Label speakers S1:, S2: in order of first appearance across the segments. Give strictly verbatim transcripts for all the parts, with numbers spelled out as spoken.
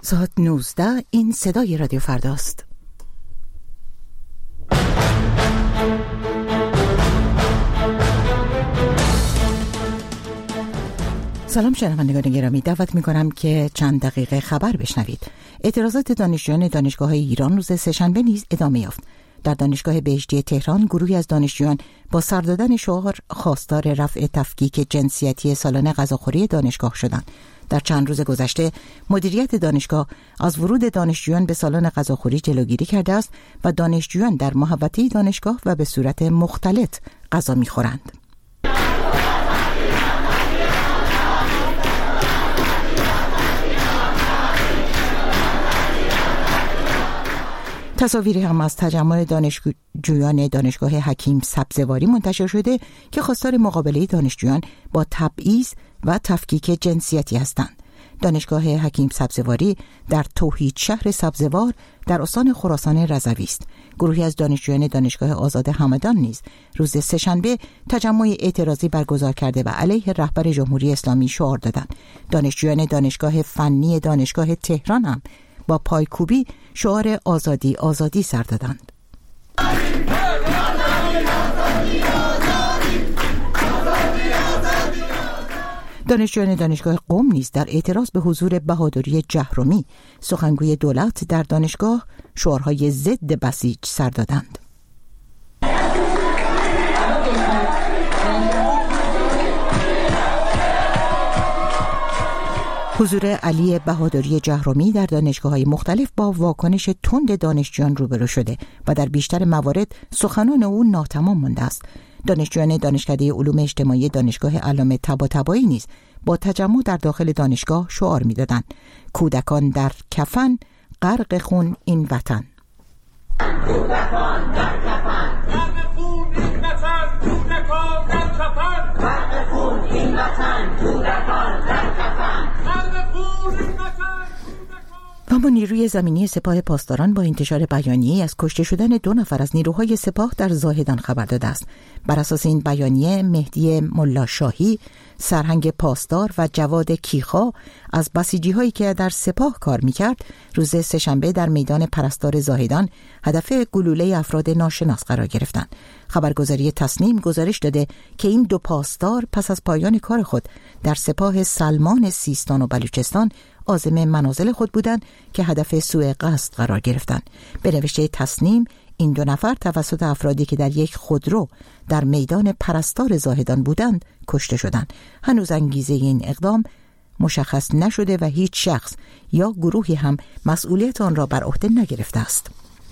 S1: ساعت نوزده. این صدای رادیو فرداست. سلام شنوندگان گرامی، دعوت می‌کنم که چند دقیقه خبر بشنوید. اعتراضات دانشجویان دانشگاه‌های ایران روز سه‌شنبه نیز ادامه یافت. در دانشگاه بهشتی تهران گروهی از دانشجویان با سر دادن شعار خواستار رفع تفکیک جنسیتی سالن غذاخوری دانشگاه شدند. در چند روز گذشته مدیریت دانشگاه از ورود دانشجویان به سالن غذاخوری جلوگیری کرده است و دانشجویان در محوطه دانشگاه و به صورت مختلط غذا می‌خورند. تصاویری هم از تجمع دانشجویان دانشگاه حکیم سبزواری منتشر شده که خواستار مقابله دانشجویان با تبعیض و تفکیک جنسیتی هستند. دانشگاه حکیم سبزواری در توحید شهر سبزوار در استان خراسان رضوی است. گروهی از دانشجویان دانشگاه آزاد همدان نیز روز سه‌شنبه تجمع اعتراضی برگزار کرده و علیه رهبر جمهوری اسلامی شعار دادند. دانشجویان دانشگاه فنی دانشگاه تهران هم با پایکوبی شعار آزادی آزادی سر دادند. دانشجویان دانشگاه قم نیز در اعتراض به حضور بهادری جهرمی سخنگوی دولت در دانشگاه شعارهای ضد بسیج سر دادند. حضور علی بهادری جهرمی در دانشگاه‌های مختلف با واکنش تند دانشجویان روبرو شده و در بیشتر موارد سخنان او ناتمام مانده است. دانشجویان دانشکده علوم اجتماعی دانشگاه علامه طباطبایی نیز با تجمع در داخل دانشگاه شعار می‌دادند: کودکان در کفن، غرق خون این وطن. کودکان در کفن، غرق خون این وطن، کودکان در کفن، غرق خون این وطن، کودکان در کفن. و اما نیروی زمینی سپاه پاسداران با انتشار بیانیه از کشته شدن دو نفر از نیروهای سپاه در زاهدان خبر داده است. بر اساس این بیانیه مهدی ملاشاهی، سرهنگ پاسدار و جواد کیخا از بسیجی‌هایی که در سپاه کار می‌کرد روز سه‌شنبه در میدان پرستار زاهدان هدف گلوله افراد ناشناس قرار گرفتند. خبرگزاری تصنیم گزارش داده که این دو پاسدار پس از پایان کار خود در سپاه سلمان سیستان و بلوچستان عازم منازل خود بودند که هدف سوء قصد قرار گرفتند. به نوشته تصنیم این دو نفر توسط افرادی که در یک خودرو در میدان پرستار زاهدان بودند کشته شدند. هنوز انگیزه این اقدام مشخص نشده و هیچ شخص یا گروهی هم مسئولیت آن را بر عهده نگرفته است.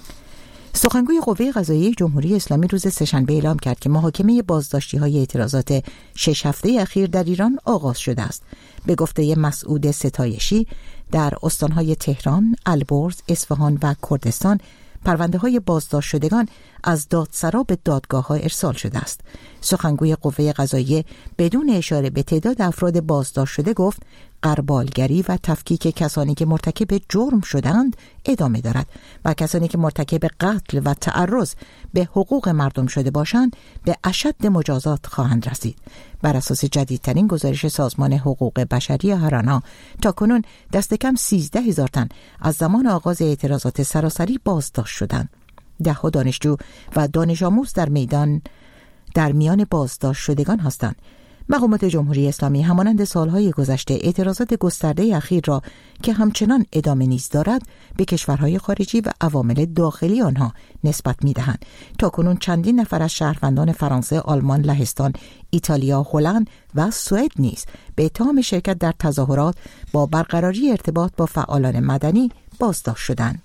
S1: سخنگوی قوه قضاییه جمهوری اسلامی روز سه‌شنبه اعلام کرد که محاکمه بازداشتی‌های اعتراضات شش هفته اخیر در ایران آغاز شده است. به گفته مسعود ستایشی در استان‌های تهران، البرز، اصفهان و کردستان پرونده‌های بازداشت شدگان از دادسرا به دادگاه‌ها ارسال شده است. سخنگوی قوه قضاییه بدون اشاره به تعداد افراد بازداشت شده گفت غربالگری و تفکیک کسانی که مرتکب جرم شدند ادامه دارد و کسانی که مرتکب قتل و تعرض به حقوق مردم شده باشند به اشد مجازات خواهند رسید. بر اساس جدیدترین گزارش سازمان حقوق بشری هارانا تاکنون دست کم سیزده هزار تن از زمان آغاز اعتراضات سراسری بازداشت شدند. ده دانشجو و دانش آموز در میدان در میان بازداشت شدگان هستند. مقامات جمهوری اسلامی همانند سالهای گذشته اعتراضات گسترده اخیر را که همچنان ادامه نیز دارد به کشورهای خارجی و عوامل داخلی آنها نسبت می‌دهند. تاکنون چندین نفر از شهروندان فرانسه، آلمان، لهستان، ایتالیا، هلند و سوئد نیز به اتهام شرکت در تظاهرات با برقراری ارتباط با فعالان مدنی بازداشت شدند.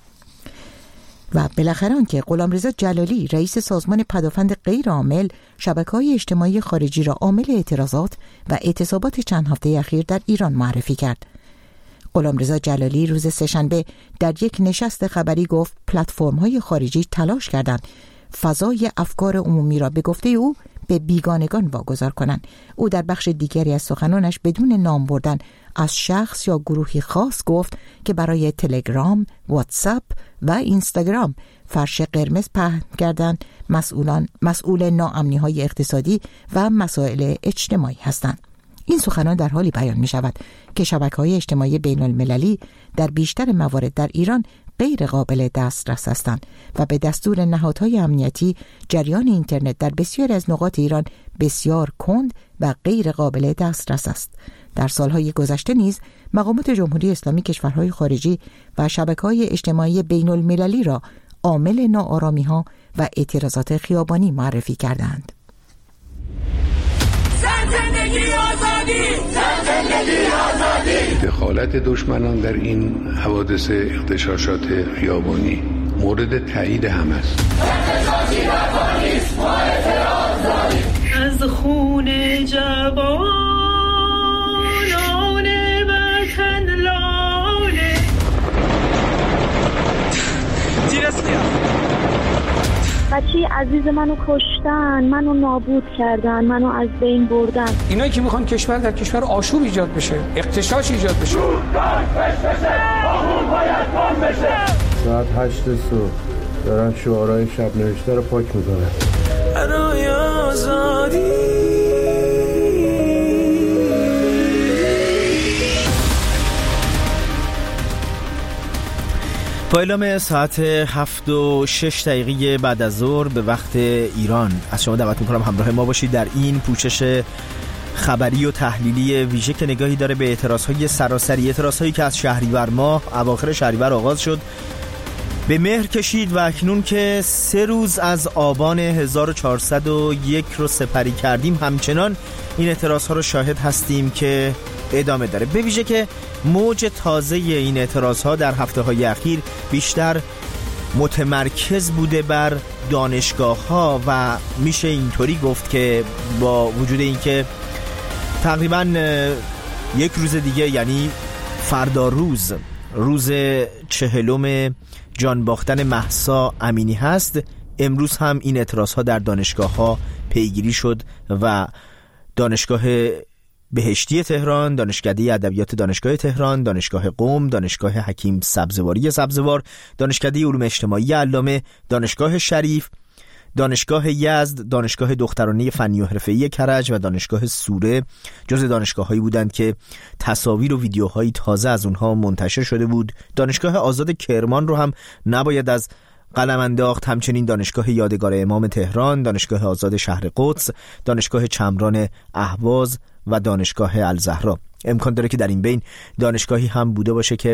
S1: و بالاخره آنکه غلامرضا جلالی رئیس سازمان پدافند غیرعامل شبکه‌های اجتماعی خارجی را عامل اعتراضات و اعتصابات چند هفته اخیر در ایران معرفی کرد. غلامرضا جلالی روز سه‌شنبه در یک نشست خبری گفت پلتفرم‌های خارجی تلاش کردند فضای افکار عمومی را به گفته او به بیگانگان واگذار کنند. او در بخش دیگری از سخنانش بدون نام بردن از شخص یا گروهی خاص گفت که برای تلگرام، واتساپ و اینستاگرام فرش قرمز پهن کردند مسئولان مسئول ناامنی‌های اقتصادی و مسائل اجتماعی هستند. این سخنان در حالی بیان می شود که شبکه‌های اجتماعی بین المللی در بیشتر موارد در ایران غیر قابل دسترس هستند و به دستور نهادهای امنیتی جریان اینترنت در بسیاری از نقاط ایران بسیار کند و غیر قابل دسترس است. در سالهای گذشته نیز مقامات جمهوری اسلامی کشورهای خارجی و شبکه‌های اجتماعی بین المللی را عامل ناآرامی‌ها و اعتراضات خیابانی معرفی کردند.
S2: زندگی آزادی، زندگی آزادی.
S3: دخالت دشمنان در این حوادث اغتشاشات خیابانی مورد تایید هم است.
S2: اغتشاشی رفانیست، ما اعتراض داریم.
S4: از خون جوانان وطن لاله تیرسکیا
S5: بچه عزیز منو کشتن، منو نابود کردن، منو از بین بردن.
S6: اینایی که میخوان کشور در کشور آشوب ایجاد بشه، اغتشاش ایجاد بشه،
S7: ساعت هشت صبح دارن شعارهای شب نوشته رو پاک میکنن.
S4: برای آزادی.
S8: با اعلام ساعت هفت و شش دقیقه بعد از ظهر به وقت ایران از شما دعوت میکنم همراه ما باشید در این پوشش خبری و تحلیلی ویژه که نگاهی داره به اعتراضهای سراسری، اعتراضهایی که از شهریور ماه اواخر شهریور آغاز شد، به مهر کشید و اکنون که سه روز از آبان هزار و چهارصد و یک رو سپری کردیم همچنان این اعتراضها رو شاهد هستیم که ادامه داره. به ویژه که موج تازه این اعتراضها در هفته‌های اخیر بیشتر متمرکز بوده بر دانشگاه‌ها و میشه اینطوری گفت که با وجود اینکه تقریباً یک روز دیگه یعنی فردا روز روز چهلم جان باختن مهسا امینی هست، امروز هم این اعتراضها در دانشگاه‌ها پیگیری شد و دانشگاه بهشتی تهران، دانشکده ادبیات دانشگاه تهران، دانشگاه قم، دانشگاه حکیم سبزواری سبزوار، دانشکده علوم اجتماعی علامه، دانشگاه شریف، دانشگاه یزد، دانشگاه دخترانه فنی و حرفه‌ای کرج و دانشگاه سوره جزو دانشگاه‌هایی بودند که تصاویر و ویدیوهایی تازه از اونها منتشر شده بود. دانشگاه آزاد کرمان رو هم نباید از قلم انداخت، همچنین دانشگاه یادگار امام تهران، دانشگاه آزاد شهر قدس، دانشگاه چمران اهواز و دانشگاه الزهرا. امکان داره که در این بین دانشگاهی هم بوده باشه که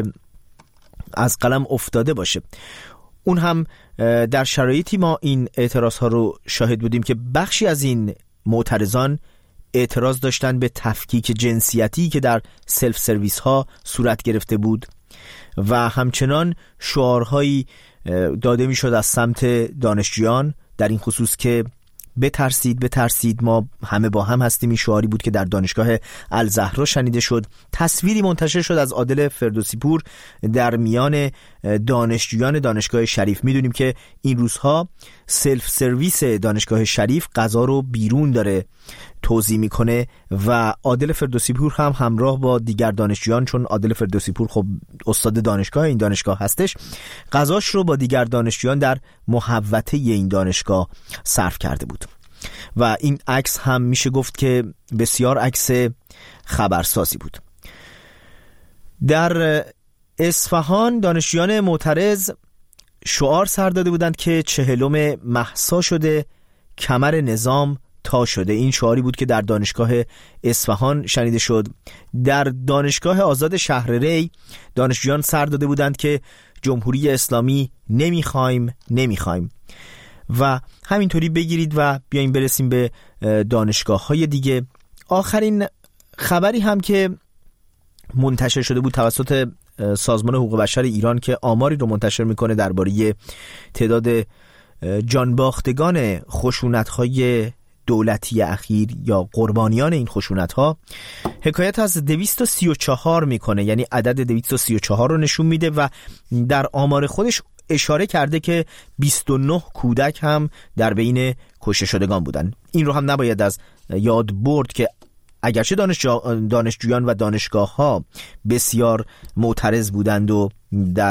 S8: از قلم افتاده باشه. اون هم در شرایطی ما این اعتراض ها رو شاهد بودیم که بخشی از این معترضان اعتراض داشتن به تفکیک جنسیتی که در سلف سرویس ها صورت گرفته بود و همچنان شعارهایی داده می شد از سمت دانشجویان در این خصوص که بترسید بترسید ما همه با هم هستیم. این شعاری بود که در دانشگاه الزهرا شنیده شد. تصویری منتشر شد از عادل فردوسی پور در میان دانشجویان دانشگاه شریف. میدونیم که این روزها سلف سرویس دانشگاه شریف غذا رو بیرون داره توزیع میکنه و عادل فردوسی پور هم همراه با دیگر دانشجویان، چون عادل فردوسی پور خب استاد دانشگاه این دانشگاه هستش، غذاش رو با دیگر دانشجویان در محوطه این دانشگاه صرف کرده بود و این عکس هم میشه گفت که بسیار عکس خبرسازی بود. در اصفهان دانشجویان معترض شعار سر داده بودند که چهلم مهسا شده کمر نظام تا شده. این شعاری بود که در دانشگاه اصفهان شنیده شد. در دانشگاه آزاد شهر ری دانشجویان سر داده بودند که جمهوری اسلامی نمیخوایم نمیخوایم و همینطوری بگیرید و بیایم برسیم به دانشگاه های دیگه. آخرین خبری هم که منتشر شده بود توسط سازمان حقوق بشر ایران که آماری رو منتشر میکنه درباره تعداد جانباختگان خشونت‌های دولتی اخیر یا قربانیان این خشونت‌ها، حکایت از دویست و سی و چهار میکنه، یعنی عدد دویست و سی و چهار رو نشون میده و در آمار خودش اشاره کرده که بیست و نه کودک هم در بین کشته شدگان بودن. این رو هم نباید از یاد برد که اگرچه دانشجویان و دانشگاه ها بسیار معترض بودند و در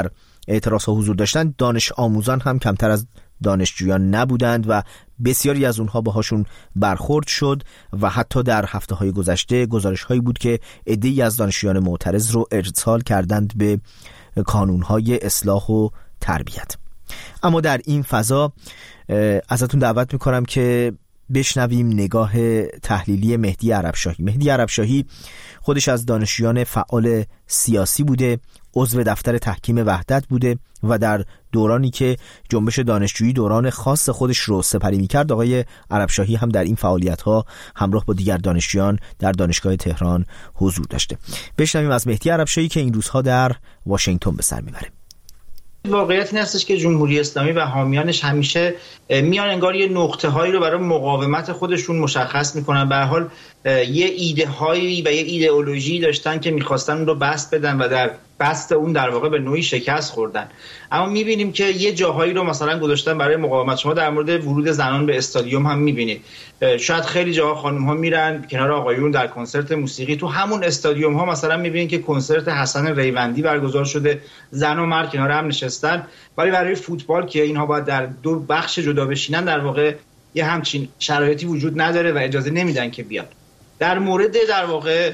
S8: اعتراضها حضور داشتند، دانش آموزان هم کمتر از دانشجویان نبودند و بسیاری از اونها باهاشون برخورد شد و حتی در هفته های گذشته گزارش هایی بود که عده‌ای از دانشجویان معترض رو ارسال کردند به کانون های اصلاح و تربیت. اما در این فضا ازتون دعوت میکنم که بشنویم نگاه تحلیلی مهدی عربشاهی. مهدی عربشاهی خودش از دانشجویان فعال سیاسی بوده، عضو دفتر تحکیم وحدت بوده و در دورانی که جنبش دانشجویی دوران خاص خودش رو سپری می‌کرد، آقای عربشاهی هم در این فعالیت‌ها همراه با دیگر دانشجویان در دانشگاه تهران حضور داشته. بشنویم از مهدی عربشاهی که این روزها در واشنگتن به سر می‌بره.
S9: واقعیت این هستش که جمهوری اسلامی و حامیانش همیشه میان انگار یه نقطه هایی رو برای مقاومت خودشون مشخص میکنن. به هر حال یه ایده هایی و یه ایدئولوژی داشتن که میخواستن اون رو بست بدن و در بست اون در واقع به نوعی شکست خوردن. اما میبینیم که یه جاهایی رو مثلا گذاشتن برای مقاومت. شما در مورد ورود زنان به استادیوم هم میبینید، شاید خیلی جاها خانم ها میرن کنار آقایون در کنسرت موسیقی. تو همون استادیوم ها مثلا میبینید که کنسرت حسن ریوندی برگزار شده، زن و مرد کنار هم نشستن، ولی برای فوتبال که اینها باید در دو بخش جدا بشینن در واقع یه همچین شرایطی وجود نداره و اجازه نمیدن که بیاد. در مورد در واقع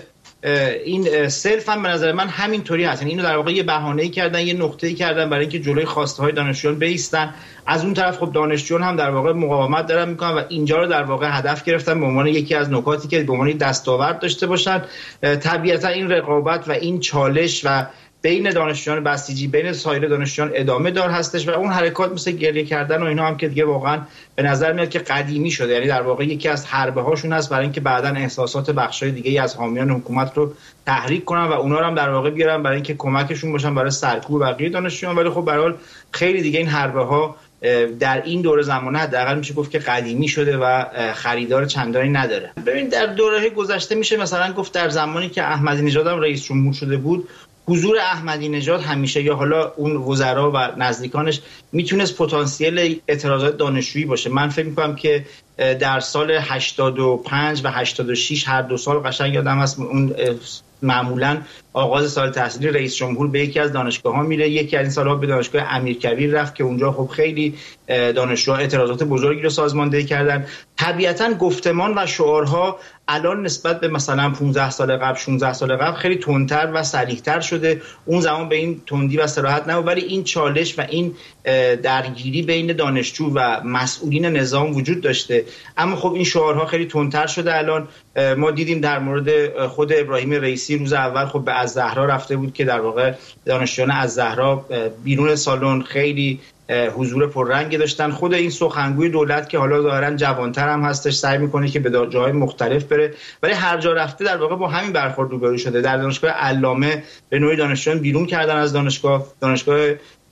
S9: این سلف هم به نظر من همینطوری هست. اینو در واقع یه بهانه‌ای کردن، یه نقطه‌ای کردن برای اینکه جلوی خواسته های دانشجویان بایستن. از اون طرف خب دانشجویان هم در واقع مقاومت دارن میکنن و اینجا رو در واقع هدف گرفتن به عنوان یکی از نکاتی که به عنوان دستاورد داشته باشن. طبیعتا این رقابت و این چالش و بین دانشجویان بسیجی بین سایر دانشجویان ادامه دار هستش و اون حرکات مثل گریه کردن و اینا هم که دیگه واقعا به نظر میاد که قدیمی شده. یعنی در واقع یکی از حربه هاشون هست برای اینکه بعداً احساسات بخشای دیگه از حامیان حکومت رو تحریک کنن و اونا رو هم در واقع بیارن برای اینکه کمکشون باشن برای سرکوب بقیه دانشجویان. ولی خب به هر حال خیلی دیگه این حربه ها در این دوره زمانه حداقل میشه گفت که قدیمی شده و خریدار چندانی نداره. ببین در دوره گذشته میشه مثلا گفت در زمانی که احمدی نژاد هم رئیس جمهور شده بود، حضور احمدی نژاد همیشه یا حالا اون وزرا و نزدیکانش میتونست پتانسیل اعتراضات دانشجویی باشه. من فکر میکنم که در سال هشتاد و پنج و هشتاد و شش هر دو سال قشنگ یادم هست اون معمولا آغاز سال تحصیلی رئیس جمهور به یکی از دانشگاه‌ها میره. یکی از این سال‌ها به دانشگاه امیرکبیر رفت که اونجا خب خیلی دانشجوها اعتراضات بزرگی رو سازماندهی کردن. طبیعتاً گفتمان و شعارها الان نسبت به مثلا پانزده سال قبل شانزده سال قبل خیلی تندتر و سریح‌تر شده. اون زمان به این تندی و صراحت نبود، ولی این چالش و این درگیری بین دانشجو و مسئولین نظام وجود داشته. اما خب این شعارها خیلی تندتر شده. الان ما دیدیم در مورد خود ابراهیم رئیسی روز اول خب به الزهرا رفته بود که در واقع دانشجویان الزهرا بیرون سالن خیلی حضور پررنگی داشتن. خود این سخنگوی دولت که حالا ظاهرا جوانتر هم هستش سعی میکنه که به جاهای مختلف بره، ولی هر جا رفته در واقع با همین برخورد روبرو شده. در دانشگاه علامه به نوعی دانشجویان بیرون کردن از دانشگاه. دانشگاه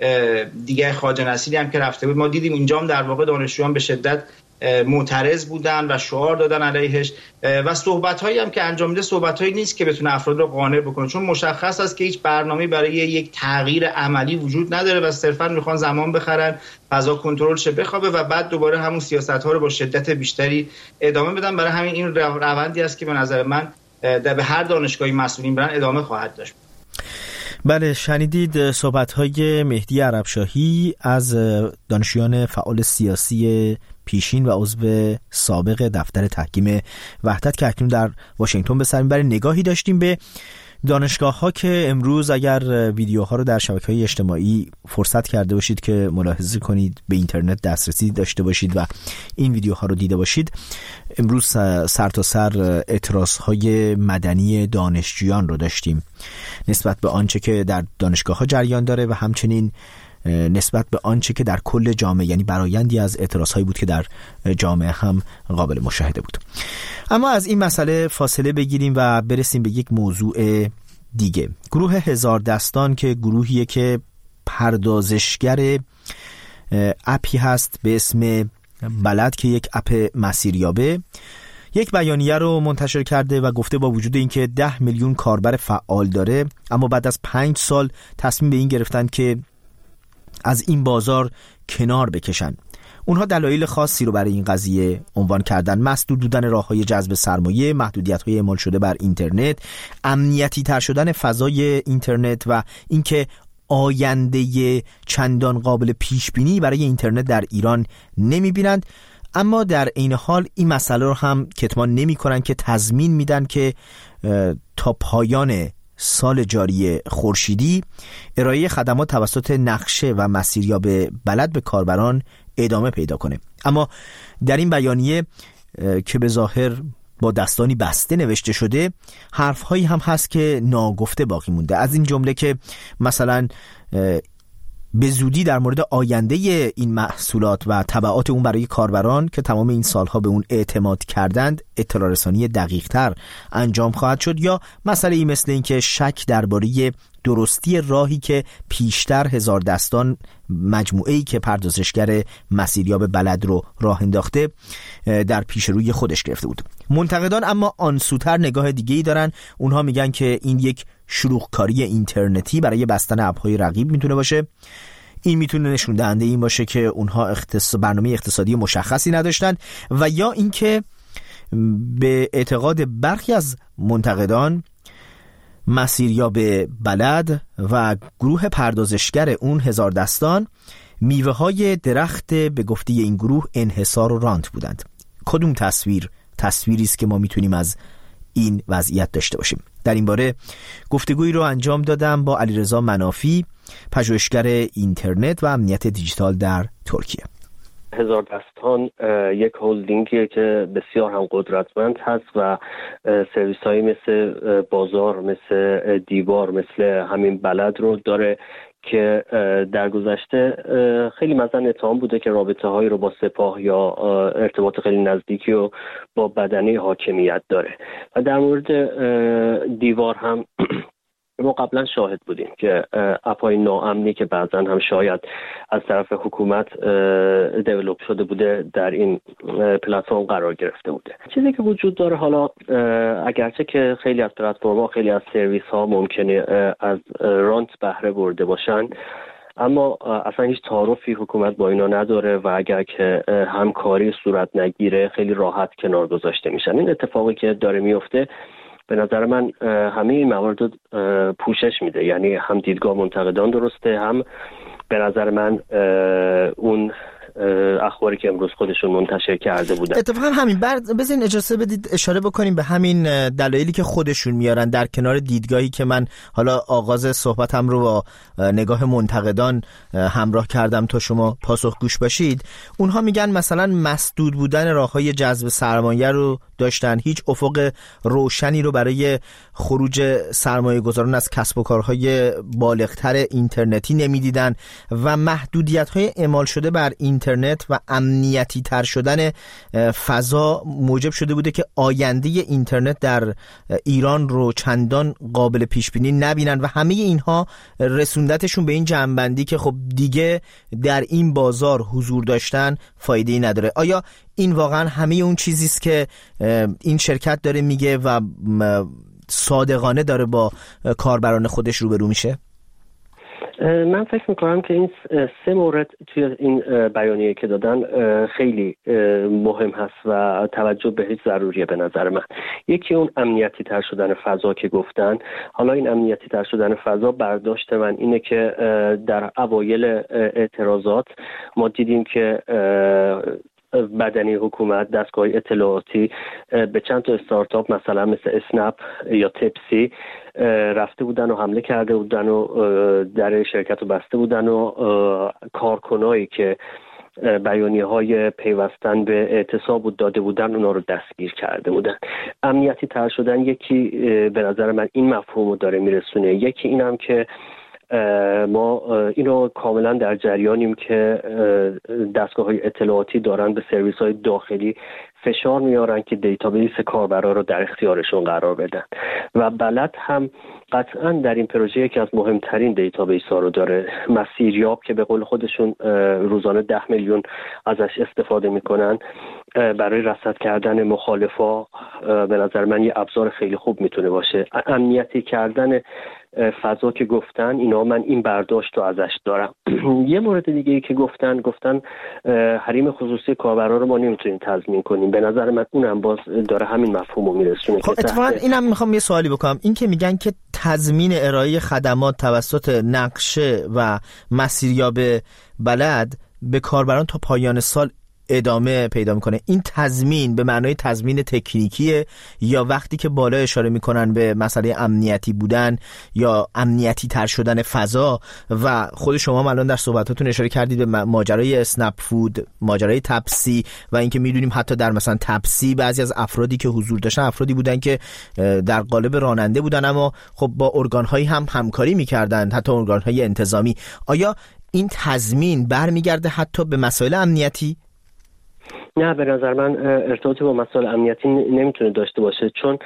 S9: دیگه خواجه نصیری هم که رفته بود ما دیدیم اینجا هم در واقع دانشجویان به شدت معترض بودن و شعار دادن علیهش و صحبت‌هایی هم که انجام میده صحبت‌هایی نیست که بتونه افراد رو قانع بکنه، چون مشخص است که هیچ برنامه‌ای برای یک تغییر عملی وجود نداره و صرفاً میخوان زمان بخرن، فضا کنترل شه، بخوابه و بعد دوباره همون سیاست‌ها رو با شدت بیشتری ادامه بدن. برای همین این روندی است که به نظر من در به هر دانشگاهی مسئولین برن ادامه خواهد داشت.
S8: بله، شنیدید صحبت‌های مهدی عربشاهی از دانشجویان فعال سیاسی پیشین و عضو سابق دفتر تحکیم وحدت که اکنون در واشنگتن به سر میبره. نگاهی داشتیم به دانشگاه ها که امروز اگر ویدیوها رو در شبکه‌های اجتماعی فرصت کرده باشید که ملاحظه کنید، به اینترنت دسترسی داشته باشید و این ویدیوها رو دیده باشید، امروز سر تا سر اعتراضهای مدنی دانشجویان رو داشتیم نسبت به آنچه که در دانشگاه ها جریان داره و همچنین نسبت به آنچه که در کل جامعه، یعنی برآیندی از اعتراضهایی بود که در جامعه هم قابل مشاهده بود. اما از این مسئله فاصله بگیریم و برسیم به یک موضوع دیگه. گروه هزار دستان که گروهیه که پردازشگر اپی هست به اسم بلد که یک اپ مسیریابه، یک بیانیه رو منتشر کرده و گفته با وجود اینکه ده میلیون کاربر فعال داره، اما بعد از پنج سال تصمیم به این گرفتن که از این بازار کنار بکشن. اونها دلایل خاصی رو برای این قضیه عنوان کردن: مسدود بودن راه‌های جذب سرمایه، محدودیت‌های اعمال شده بر اینترنت، امنیتی تر شدن فضای اینترنت و اینکه آینده چندان قابل پیش بینی برای اینترنت در ایران نمی بینند، اما در این حال این مسئله رو هم کتمان نمی کنن که تضمین میدن که تا پایان سال جاری خورشیدی ارائه خدمات توسط نقشه و مسیریاب بلد به کاربران ادامه پیدا کنه. اما در این بیانیه که به ظاهر با دستانی بسته نوشته شده، حرفهایی هم هست که ناگفته باقی مونده، از این جمله که مثلا به زودی در مورد آینده این محصولات و تبعات اون برای کاربران که تمام این سالها به اون اعتماد کردند اطلاع رسانی دقیق تر انجام خواهد شد، یا مسئله ای مثل این که شک درباره درستی راهی که پیشتر هزار دستان مجموعه‌ای که پردازشگر مسیریاب بلد رو راه انداخته در پیش روی خودش گرفته بود. منتقدان اما آنسوتر نگاه دیگه‌ای دارن. اونها میگن که این یک شلوغکاری اینترنتی برای بستن اپ‌های رقیب میتونه باشه. این میتونه نشون دهنده این باشه که اونها اختص... برنامه اقتصادی مشخصی نداشتن، و یا اینکه به اعتقاد برخی از منتقدان مسیریاب بلد و گروه پردازشگر اون هزار دستان میوه های درخت به گفته این گروه انحصار و رانت بودند. کدوم تصویر تصویری است که ما میتونیم از این وضعیت داشته باشیم؟ در این باره گفتگویی رو انجام دادم با علیرضا منافی، پژوهشگر اینترنت و امنیت دیجیتال در ترکیه.
S10: هزار دستان یک هولدینگیه که بسیار هم قدرتمند هست و سرویس هایی مثل بازار، مثل دیوار، مثل همین بلد رو داره که در گذشته خیلی مثلا اتهام بوده که رابطه هایی رو با سپاه یا ارتباط خیلی نزدیکی و با بدنه حاکمیت داره. و در مورد دیوار هم ما قبلا شاهد بودیم که اپای ناامنی که بعضا هم شاید از طرف حکومت دیولوب شده بوده در این پلتفرم قرار گرفته بوده. چیزی که وجود داره، حالا اگرچه که خیلی از پلتفرم‌ها، خیلی از سرویس ها ممکنه از رانت بهره برده باشن، اما اصلا هیچ تعارفی حکومت با اینا نداره و اگر که همکاری صورت نگیره خیلی راحت کنار گذاشته میشن. این اتفاقی که داره میفته به نظر من همه این موارد پوشش میده، یعنی هم دیدگاه منتقدان درسته، هم به نظر من اون اخباری که امروز خودشون منتشر کرده بودن.
S8: اتفاقا همین بعد بزنین اجازه بدید اشاره بکنیم به همین دلایلی که خودشون میارن در کنار دیدگاهی که من حالا آغاز صحبتم رو با نگاه منتقدان همراه کردم تا شما پاسخ گوش باشید. اونها میگن مثلا مسدود بودن راههای جذب سرمایه رو داشتن، هیچ افق روشنی رو برای خروج سرمایه گذاران از کسب و کارهای بالغتر اینترنتی نمیدیدن و محدودیت‌های اعمال شده بر اینترنت و امنیتی تر شدن فضا موجب شده بوده که آینده اینترنت در ایران رو چندان قابل پیش بینی نبینن و همه اینها رسوندتشون به این جنبندی که خب دیگه در این بازار حضور داشتن فایده‌ای نداره. آیا این واقعا همه اون چیزی است که این شرکت داره میگه و صادقانه داره با کاربران خودش روبرو میشه؟
S10: من فکر میکنم که این سه مورد توی این بیانیه که دادن خیلی مهم هست و توجه بهش ضروریه به نظر من. یکی اون امنیتی تر شدن فضا که گفتن. حالا این امنیتی تر شدن فضا برداشت من اینه که در اوایل اعتراضات ما دیدیم که بدنی حکومت، دستگاه اطلاعاتی به چند تا استارتاپ مثلا مثل اسنپ یا تپسی رفته بودن و حمله کرده بودن و در شرکت رو بسته بودن و کارکنایی که بیانیه های پیوستن به اعتصاب داده بودن اونا رو دستگیر کرده بودن. امنیتی تر شدن یکی به نظر من این مفهوم رو داره میرسونه. یکی اینم که ما اینو کاملا در جریانیم که دستگاه‌های اطلاعاتی دارن به سرویس‌های داخلی فشار میارن که دیتابیس کاربرا رو در اختیارشون قرار بدن و بلد هم قطعا در این پروژه یکی از مهمترین دیتابیس ها رو داره. مسیریاب که به قول خودشون روزانه ده میلیون ازش استفاده میکنن برای رصد کردن مخالفا، به نظر من یه ابزار خیلی خوب میتونه باشه. امنیتی کردن فضا که گفتن، اینا من این برداشت رو ازش دارم. یه مورد دیگه ای که گفتن گفتن حریم خصوصی کاربرا رو ما نمیتونیم تضمین کنیم. به نظر من اونم باز داره همین مفهومو میرسونه.
S8: خب اتفاقا اینم میخوام یه سوالی بکنم، این که میگن که تضمین ارائه خدمات توسط نقشه و مسیریاب بلد به کاربران تا پایان سال ادامه پیدا میکنه، این تضمین به معنای تضمین تکنیکیه یا وقتی که بالا اشاره میکنن به مسئله امنیتی بودن یا امنیتی تر شدن فضا؟ و خود شما الان در صحبتاتون اشاره کردید به ماجرای اسنپ فود، ماجرای تپسی و اینکه میدونیم حتی در مثلا تپسی بعضی از افرادی که حضور داشتن افرادی بودن که در قالب راننده بودن اما خب با ارگان‌هایی هم همکاری میکردن، حتی ارگان‌های انتظامی. آیا این تضمین برمیگرده حتی به مسائل امنیتی؟
S10: نه، به نظر من ارتباطی با مسائل امنیتی نمیتونه داشته باشه، چون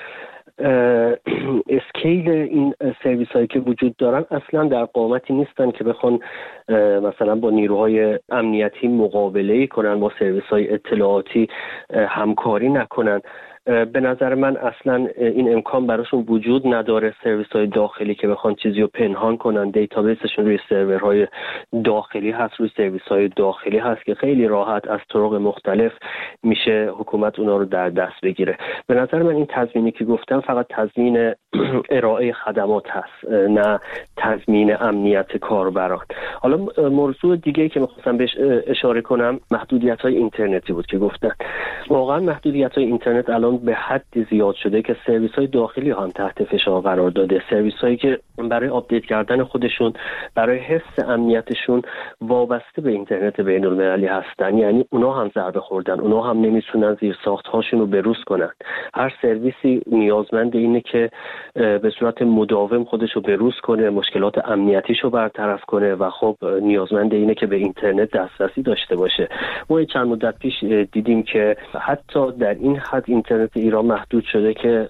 S10: اسکیل این سرویس هایی که وجود دارن اصلا در قامتی نیستن که بخوان مثلا با نیروهای امنیتی مقابله کنن، با سرویس های اطلاعاتی همکاری نکنن. به نظر من اصلا این امکان براشون وجود نداره. سرویس های داخلی که بخوان چیزی رو پنهان کنن، دیتابیسشون روی سرورهای داخلی هست، روی سرویس های داخلی هست که خیلی راحت از طرق مختلف میشه حکومت اونا رو در دست بگیره. به نظر من این تضمینی که گفتم فقط تضمین ارائه خدمات هست، نه تضمین امنیت کاربران. حالا موضوع دیگه‌ای که می‌خواستم بهش اشاره کنم محدودیت‌های اینترنتی بود که گفتن. واقعا محدودیت‌های اینترنت الان به حدی زیاد شده که سرویس‌های داخلی هم تحت فشار قرار داده. سرویس‌هایی که برای آپدیت کردن خودشون، برای حفظ امنیتشون وابسته به اینترنت بین‌المللی هستن، یعنی اونا هم ضربه خوردن، اونا هم نمیتونن زیرساخت‌هاشون رو بروز کنن. هر سرویسی نیازمند اینه که به صورت مداوم خودش رو بروز کنه، مشکلات امنیتیش رو برطرف کنه و خب نیازمند اینه که به اینترنت دسترسی داشته باشه. ما چند مدت پیش دیدیم که حتی در این حد اینترنت ایران محدود شده که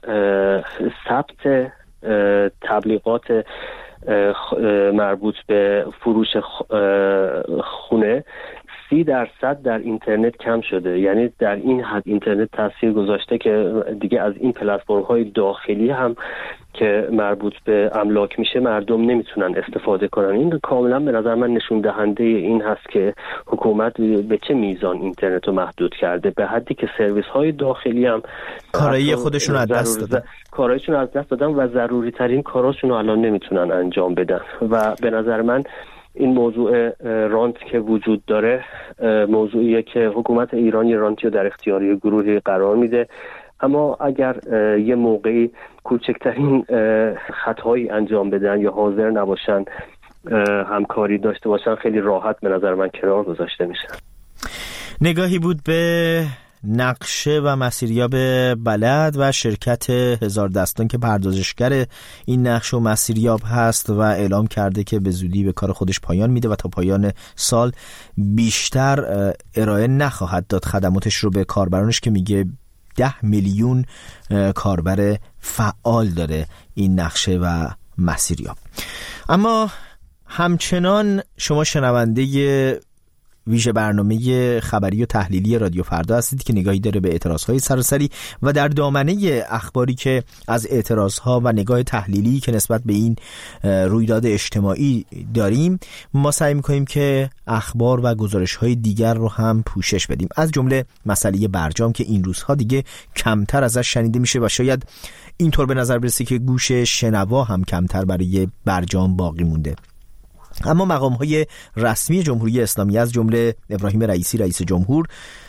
S10: ثبت تبلیغات مربوط به فروش خونه سی درصد در اینترنت کم شده. یعنی در این حد اینترنت تاثیر گذاشته که دیگه از این پلتفرم های داخلی هم که مربوط به املاک میشه مردم نمیتونن استفاده کنن. این کاملا به نظر من نشون دهنده این هست که حکومت به چه میزان اینترنت رو محدود کرده، به حدی که سرویس های داخلی هم
S8: کارایی خودشون از دست دادن
S10: کارایشون از دست دادن و ضروری ترین کاراشون رو الان نمیتونن انجام بدن. و به نظر من این موضوع رانت که وجود داره موضوعیه که حکومت ایران یه رانتی رو در اختیاری گروهی قرار میده، اما اگر یه موقعی کوچکترین خطایی انجام بدن یا حاضر نباشن همکاری داشته باشن خیلی راحت به نظر من کنار گذاشته میشن.
S8: نگاهی بود به نقشه و مسیریاب بلد و شرکت هزار دستان که پردازشگر این نقشه و مسیریاب هست و اعلام کرده که به زودی به کار خودش پایان میده و تا پایان سال بیشتر ارائه نخواهد داد خدماتش رو به کاربرانش که میگه ده میلیون کاربر فعال داره این نقشه و مسیریاب. اما همچنان شما شنونده ویژه برنامه خبری و تحلیلی رادیو فردا هستید که نگاهی داره به اعتراضهای سراسری و در دامنه اخباری که از اعتراضها و نگاه تحلیلی که نسبت به این رویداد اجتماعی داریم ما سعی میکنیم که اخبار و گزارش‌های دیگر رو هم پوشش بدیم، از جمله مسئله برجام که این روزها دیگه کمتر ازش شنیده میشه و شاید اینطور به نظر برسه که گوش شنوا هم کمتر برای برجام باقی مونده. اما مقام‌های رسمی جمهوری اسلامی از جمله ابراهیم رئیسی رئیس جمهور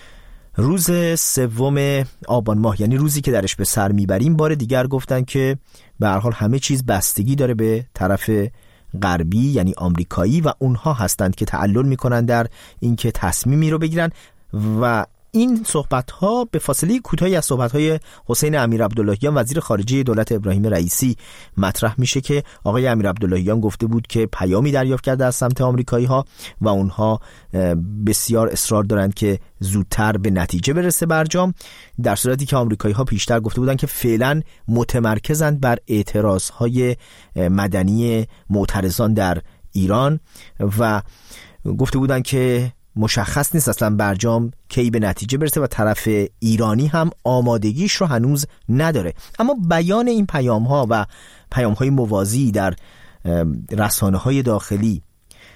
S8: روز سوم آبان ماه، یعنی روزی که درش به سر میبریم، بار دیگر گفتن که به هر حال همه چیز بستگی داره به طرف غربی یعنی آمریکایی و اونها هستند که تعلل میکنن در اینکه تصمیمی رو بگیرن. و این صحبت‌ها به فاصله کوتاهی از صحبت‌های حسین امیرعبداللهیان وزیر خارجه دولت ابراهیم رئیسی مطرح میشه که آقای امیرعبداللهیان گفته بود که پیامی دریافت کرده از سمت آمریکایی‌ها و اونها بسیار اصرار دارند که زودتر به نتیجه برسه برجام، در صورتی که آمریکایی‌ها پیشتر گفته بودند که فعلا متمرکزند بر اعتراض‌های مدنی معترضان در ایران و گفته بودند که مشخص نیست اصلا برجام کی به نتیجه برسه و طرف ایرانی هم آمادگیش رو هنوز نداره. اما بیان این پیام ها و پیام های موازی در رسانه های داخلی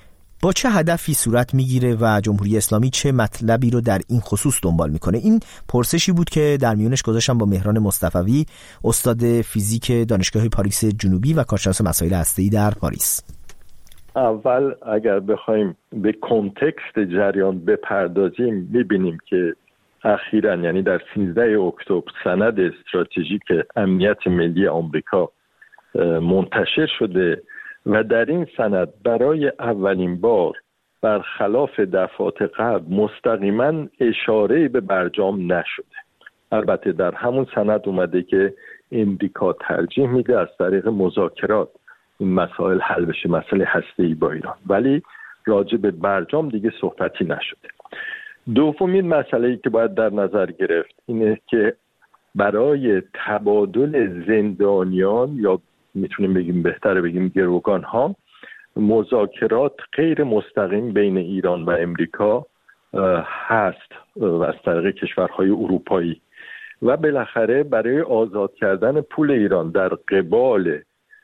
S8: با چه هدفی صورت میگیره و جمهوری اسلامی چه مطلبی رو در این خصوص دنبال میکنه؟ این پرسشی بود که در میونش گذاشتم با مهران مصطفوی، استاد فیزیک دانشگاه پاریس جنوبی و کارشناس مسائل هسته‌ای در پاریس.
S11: اول اگر بخوایم به کنتکست جریان بپردازیم میبینیم که اخیراً یعنی در سیزده اکتبر سند استراتژیک امنیت ملی آمریکا منتشر شده و در این سند برای اولین بار برخلاف دفعات قبل مستقیما اشاره به برجام نشده. البته در همون سند اومده که امریکا ترجیح میده از طریق مذاکرات این مسائل حل بشه، مسئله هسته‌ای با ایران، ولی راجع به برجام دیگه صحبتی نشده. دومین مسئله‌ای که باید در نظر گرفت اینه که برای تبادل زندانیان یا میتونیم بگیم بهتره بگیم گروگان ها مذاکرات غیر مستقیم بین ایران و امریکا هست و از طریق کشورهای اروپایی و بالاخره برای آزاد کردن پول ایران در قبال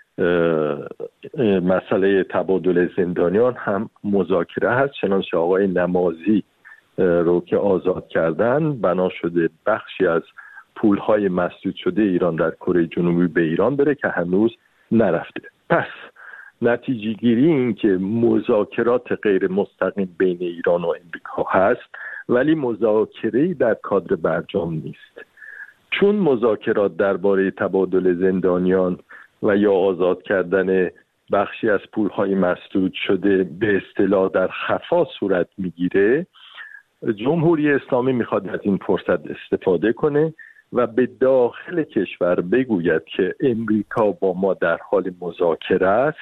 S11: مسئله تبادل زندانیان هم مذاکره هست. چنانچه آقای نمازی رو که آزاد کردن بنا شده بخشی از پولهای مسدود شده ایران در کره جنوبی به ایران بره که هنوز نرفته. پس نتیجه گیری این که مذاکرات غیر مستقیم بین ایران و امریکا هست ولی مذاکره‌ای در کادر برجام نیست، چون مذاکرات درباره تبادل زندانیان و یا آزاد کردن بخشی از پولهای مسدود شده به اصطلاح در خفا صورت میگیره. جمهوری اسلامی میخواد از این فرصت استفاده کنه و به داخل کشور بگوید که امریکا با ما در حال مذاکره است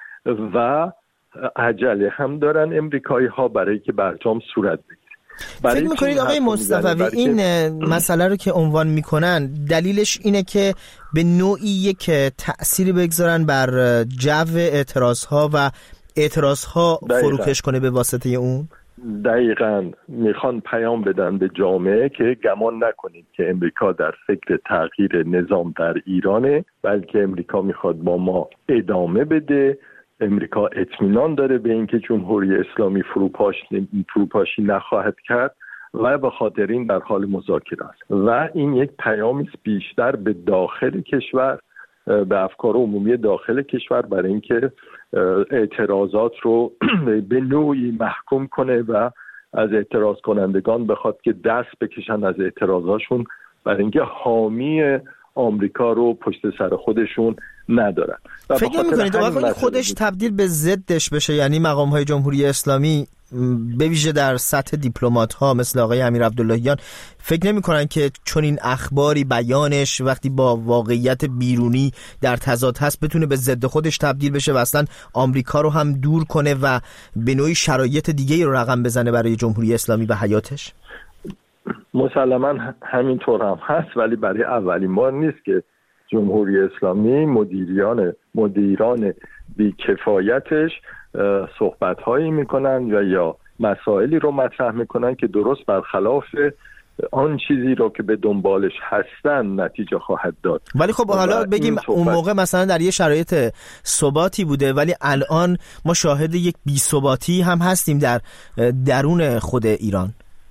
S11: و عجله هم دارن امریکایی ها برای که برجام صورت بگیره.
S8: فکر میکنید آقای مصطفوی این مسئله رو که عنوان میکنن دلیلش اینه که به نوعی یک تأثیری بگذارن بر جو اعتراض ها و اعتراض ها فروکش کنه به واسطه اون؟
S11: دقیقاً میخوان پیام بدن به جامعه که گمان نکنید که امریکا در فکر تغییر نظام در ایرانه، بلکه امریکا میخواد با ما ادامه بده. امریکا اطمینان داره به اینکه جمهوری اسلامی فروپاش فروپاشی نخواهد کرد و به خاطر این در حال مذاکره است و این یک پیامی بیشتر به داخل کشور، به افکار عمومی داخل کشور برای اینکه اعتراضات رو به نوعی محکوم کنه و از اعتراض کنندگان بخواد که دست بکشن از اعتراضاشون برای اینکه حامی آمریکا رو پشت سر خودشون ندارن.
S8: فکر نمی‌کنید واقعا خودش تبدیل به ضدش بشه؟ یعنی مقام‌های جمهوری اسلامی به ویژه در سطح دیپلمات‌ها مثل آقای امیر عبداللهیان فکر نمی‌کنن که چون این اخباری بیانش وقتی با واقعیت بیرونی در تضاد هست بتونه به ضد خودش تبدیل بشه و اصلا آمریکا رو هم دور کنه و به نوعی شرایط دیگه‌ای رو رقم بزنه برای جمهوری اسلامی و حیاتش؟
S11: مسلماً همینطور هم هست، ولی برای اولین بار نیست که جمهوری اسلامی مدیریان مدیران بی‌کفایتش صحبت‌هایی میکنن یا یا مسائلی رو مطرح میکنن که درست برخلاف آن چیزی رو که به دنبالش هستن نتیجه خواهد داد.
S8: ولی خب حالا بگیم اون موقع مثلا در یه شرایط ثباتی بوده، ولی الان ما شاهد یک بی‌ثباتی هم هستیم در درون خود ایران.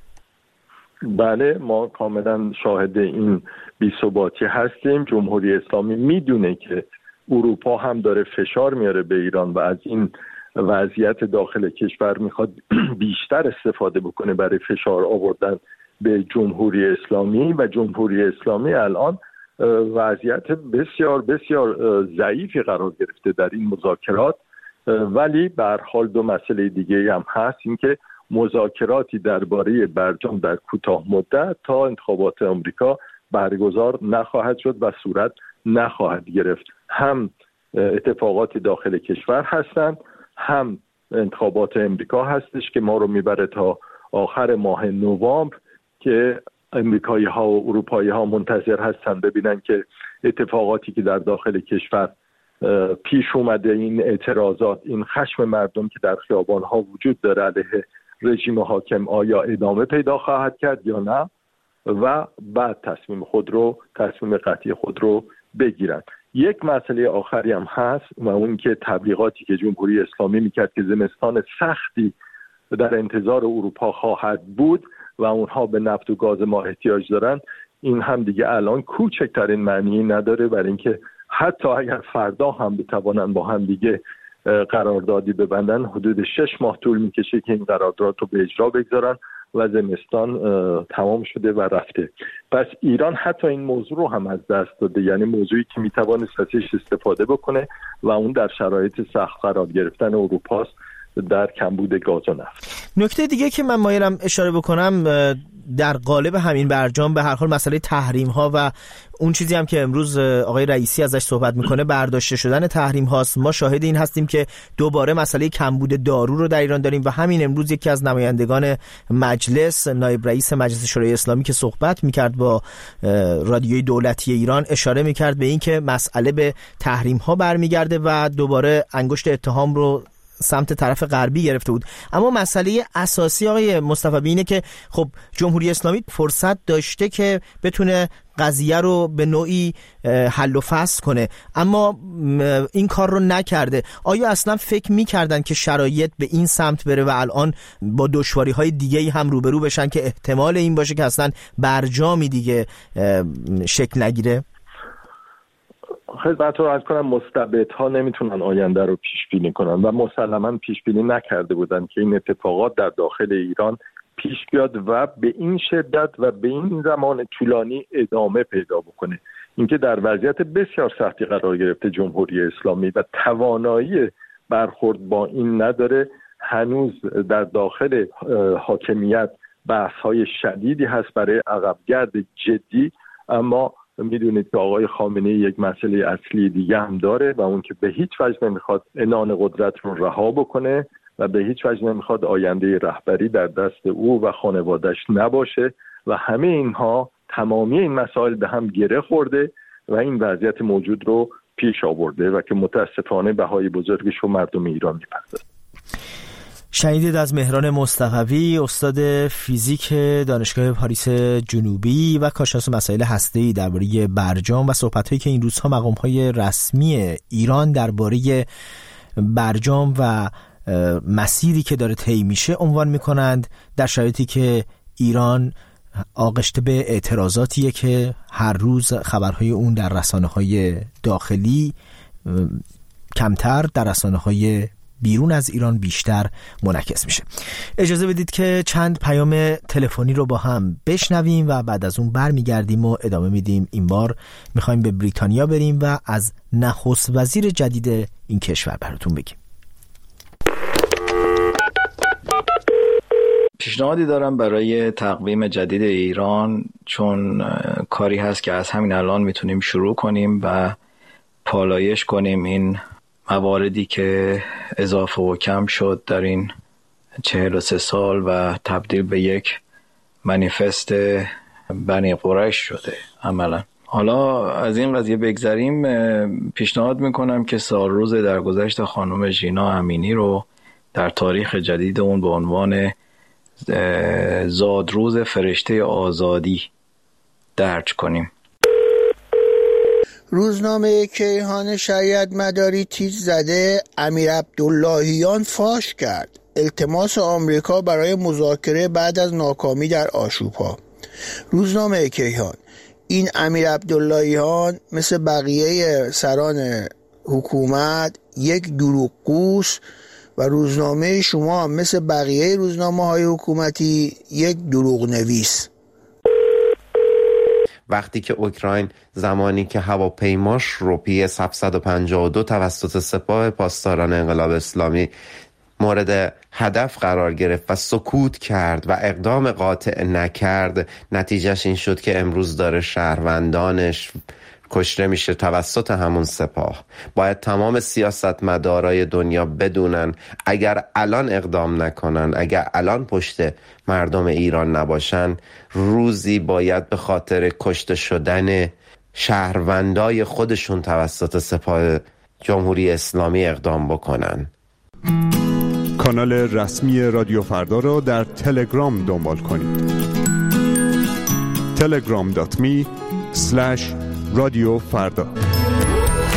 S11: بله، ما کاملا شاهد این بی‌ثباتی هستیم. جمهوری اسلامی میدونه که اروپا هم داره فشار میاره به ایران و از این وضعیت داخل کشور میخواد بیشتر استفاده بکنه برای فشار آوردن به جمهوری اسلامی و جمهوری اسلامی الان وضعیت بسیار بسیار ضعیفی قرار گرفته در این مذاکرات. ولی به هر حال دو مسئله دیگه هم هست، این که مذاکراتی درباره برجام در کوتاه مدت تا انتخابات آمریکا برگزار نخواهد شد و صورت نخواهد گرفت. هم اتفاقات داخل کشور هستند، هم انتخابات امریکا هستش که ما رو میبره تا آخر ماه نوامبر که امریکایی ها و اروپایی ها منتظر هستن ببینن که اتفاقاتی که در داخل کشور پیش اومده، این اعتراضات، این خشم مردم که در خیابان ها وجود داره علیه رژیم حاکم آیا ادامه پیدا خواهد کرد یا نه و بعد تصمیم خود رو تصمیم قطعی خود رو بگیرن. یک مسئله آخری هم هست و اون که تبلیغاتی که جمهوری اسلامی میکرد که زمستان سختی در انتظار اروپا خواهد بود و اونها به نفت و گاز ما احتیاج دارن، این هم دیگه الان کوچکترین معنی نداره، برای اینکه حتی اگر فردا هم بتوانن با هم دیگه قراردادی ببندن، حدود شش ماه طول میکشه که این قرارداد رو به اجرا بگذارن و زمستان تمام شده و رفته. پس ایران حتی این موضوع رو هم از دست داده، یعنی موضوعی که میتوانست ازش استفاده بکنه و اون در شرایط سخت قرار گرفتن اروپاست در کمبود گاز و نفت.
S8: نکته دیگه که من مایلم اشاره بکنم در قالب همین برجام به هر حال مسئله تحریم ها و اون چیزی هم که امروز آقای رئیسی ازش صحبت میکنه برداشته شدن تحریم هاست. ما شاهد این هستیم که دوباره مسئله کمبود دارو رو در ایران داریم و همین امروز یکی از نمایندگان مجلس، نایب رئیس مجلس شورای اسلامی که صحبت میکرد با رادیوی دولتی ایران، اشاره میکرد به این که مسئله به تحریم ها برمیگرده و دوباره انگشت اتهام رو سمت طرف غربی گرفته بود. اما مسئله اساسی آقای مصطفی اینه که خب جمهوری اسلامی فرصت داشته که بتونه قضیه رو به نوعی حل و فصل کنه، اما این کار رو نکرده. آیا اصلا فکر میکردن که شرایط به این سمت بره و الان با دشواری‌های دیگه‌ای هم روبرو بشن که احتمال این باشه که اصلا برجامی دیگه شکل نگیره؟
S11: خدمت رو عرض کنم، مستبدها نمیتونن آینده رو پیش بینی کنن و مسلماً پیش بینی نکرده بودن که این اتفاقات در داخل ایران پیش بیاد و به این شدت و به این زمان طولانی ادامه پیدا بکنه. اینکه در وضعیت بسیار سختی قرار گرفته جمهوری اسلامی و توانایی برخورد با این نداره. هنوز در داخل حاکمیت بحث‌های شدیدی هست برای عقبگرد جدی، اما میدونید که آقای خامنه‌ای یک مسئله اصلی دیگه هم داره و اون که به هیچ وجه نمیخواد عنان قدرت رو رها بکنه و به هیچ وجه نمیخواد آینده رهبری در دست او و خانواده‌اش نباشه و همه اینها، تمامی این مسائل به هم گره خورده و این وضعیت موجود رو پیش آورده و که متاسفانه بهای بزرگش رو مردم ایران می‌پذیرند.
S8: شنیدید از مهران مصطفی، استاد فیزیک دانشگاه پاریس جنوبی و کارشناس مسائل هسته‌ای، درباره برجام و صحبت‌هایی که این روزها مقام‌های رسمی ایران درباره برجام و مسیری که داره طی میشه عنوان می‌کنند، در شرایطی که ایران آغشته به اعتراضاتیه که هر روز خبرهای اون در رسانه‌های داخلی کمتر، در رسانه‌های بیرون از ایران بیشتر منعکس میشه. اجازه بدید که چند پیام تلفنی رو با هم بشنویم و بعد از اون برمیگردیم و ادامه میدیم. این بار میخوایم به بریتانیا بریم و از نخست وزیر جدید این کشور براتون بگیم.
S12: پیشنهادی دارم برای تقویم جدید ایران، چون کاری هست که از همین الان میتونیم شروع کنیم و پالایش کنیم این مواردی که اضافه و کم شد در این چهل و سه سال و تبدیل به یک منیفست بنی قریش شده عملا. حالا از این قضیه بگذریم، پیشنهاد میکنم که سال روز درگذشت خانم ژینا امینی رو در تاریخ جدید اون به عنوان زادروز فرشته آزادی درج کنیم.
S13: روزنامه کیهان شریعت مداری تیتر زده امیر عبداللهیان فاش کرد التماس آمریکا برای مذاکره بعد از ناکامی در آشوب‌ها. روزنامه کیهان: این امیر عبداللهیان مثل بقیه سران حکومت یک دروغگوست و روزنامه شما هم مثل بقیه روزنامه‌های حکومتی یک دروغ نویس.
S14: وقتی که اوکراین زمانی که هواپیماش رو پی اس هفتصد و پنجاه و دو توسط سپاه پاسداران انقلاب اسلامی مورد هدف قرار گرفت و سکوت کرد و اقدام قاطع نکرد، نتیجهش این شد که امروز داره شهروندانش کشته میشه توسط همون سپاه. باید تمام سیاستمدارای دنیا بدونن اگر الان اقدام نکنن، اگر الان پشت مردم ایران نباشن، روزی باید به خاطر کشته شدن شهروندای خودشون توسط سپاه جمهوری اسلامی اقدام بکنن.
S15: کانال رسمی رادیو فردا را در تلگرام دنبال کنید. تلگرام دات می اسلش رادیو فردا.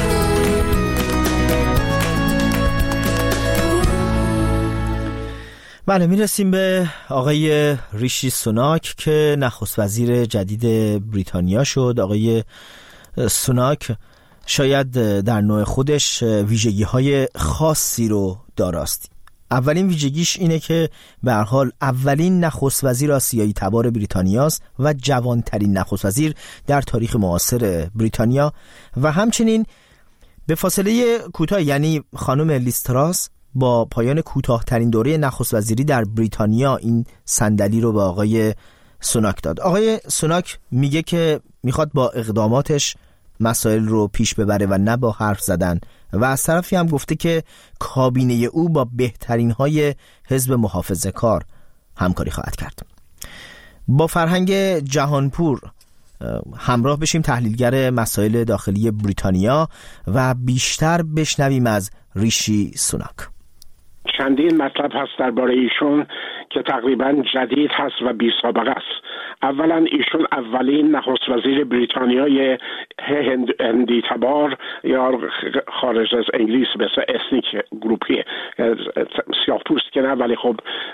S8: بله، میرسیم به آقای ریشی سوناک که نخست وزیر جدید بریتانیا شد. آقای سوناک شاید در نوع خودش ویژگی های خاصی رو داراست. اولین ویژگیش اینه که به هر حال اولین نخست وزیر آسیایی تبار بریتانیاست و جوانترین نخست وزیر در تاریخ معاصر بریتانیا و همچنین به فاصله کوتاه، یعنی خانم لیز تراس با پایان کوتاه‌ترین دوره نخست وزیری در بریتانیا این صندلی رو به آقای سوناک داد. آقای سوناک میگه که میخواد با اقداماتش مسائل رو پیش ببره و نه با حرف زدن و از طرفی هم گفته که کابینه او با بهترین های حزب محافظه کار همکاری خواهد کرد. با فرهنگ جهانپور همراه بشیم، تحلیلگر مسائل داخلی بریتانیا، و بیشتر بشنویم از ریشی سوناک.
S16: چندین مطلب هست درباره ایشون که تقریبا جدید هست و بی سابقه است. اولا ایشون اولین نخست وزیر بریتانیای هند، هندی تبار یا خارج از انگلیس مثل اسنیک گروپی، سیاه پوست که نه ولی خب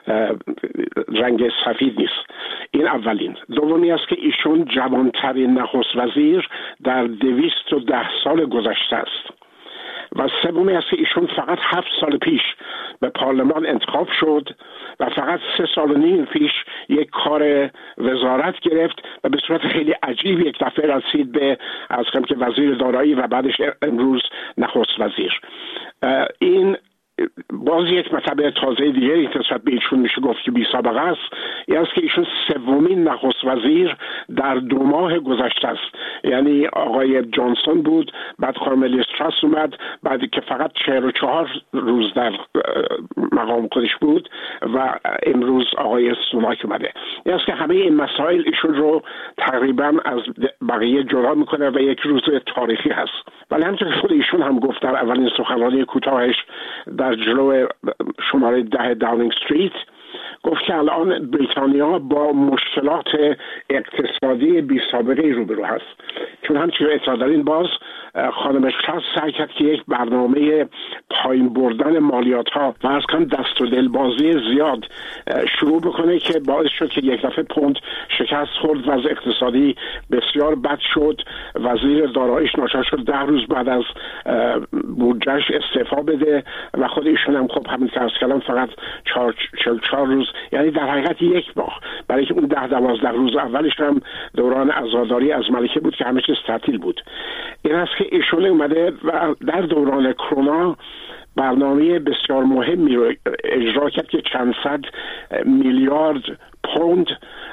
S16: رنگ سفید نیست. این اولین. دومی است که ایشون جوانترین نخست وزیر در دویست و ده سال گذشته است. و سومی است که ایشون فقط هفت سال پیش به پارلمان انتخاب شد و فقط سه سال و نیم پیش یک کار وزارت گرفت و به صورت خیلی عجیب یک دفعه رسید به از کم که وزیر دارایی و بعدش امروز نخست وزیر. این باز یک مطلب تازه دیگری نسبت به ایشون میشه گفت که بی سابقه است. این است که ایشون سومین نخست وزیر در دو ماه گذشته است. یعنی آقای جانسون بود، بعد خانم لیز تراس اومد، بعد که فقط چهل و چهار روز در مقام خودش بود و امروز آقای سوناک اومده. این است که همه این مسائل ایشون رو تقریبا از بقیه جدا میکنه و یک روز تاریخی هست. ولی همچنین خود ایشون هم گفت در اولین سخنرانی کوتاهش در جلو شماره ده داونینگ استریت، گفت که الان بریتانیا با مشکلات اقتصادی بی سابقه روبرو هست. چون همچنین اطلاع دارین باز خانم تراس سعی کرد که یک برنامه پایین بردن مالیات ها و از کم دست و دلبازی زیاد شروع بکنه که باعث شد که یک دفعه پوند شکست خورد، وضع اقتصادی بسیار بد شد. وزیر داراییش ناچار شد ده روز بعد از بودجهش استعفا بده و خود ایشون هم خب همین که از کلام فقط چهار, چهار روز، یعنی در حقیقت یک ماه، برای که اون ده دوازده روز اولش هم دوران عزاداری از ملکه بود که همه چیز تعطیل بود. این است که ایشون اومده و در دوران کرونا برنامه بسیار مهمی رو اجرا کرد که چند صد میلیارد پوند